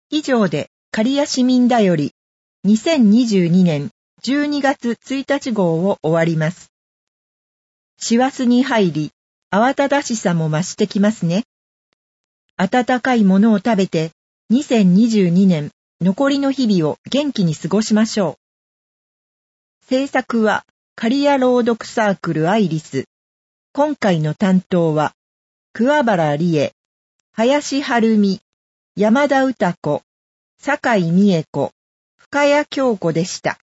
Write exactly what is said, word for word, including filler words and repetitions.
以上で刈谷市民だよりにせんにじゅうにねんじゅうにがつついたち号を終わります。師走に入り、慌ただしさも増してきますね。温かいものを食べて、にせんにじゅうにねん残りの日々を元気に過ごしましょう。制作は刈谷朗読サークルアイリス。今回の担当は、桑原理恵、林晴美、山田歌子、酒井美恵子、深谷京子でした。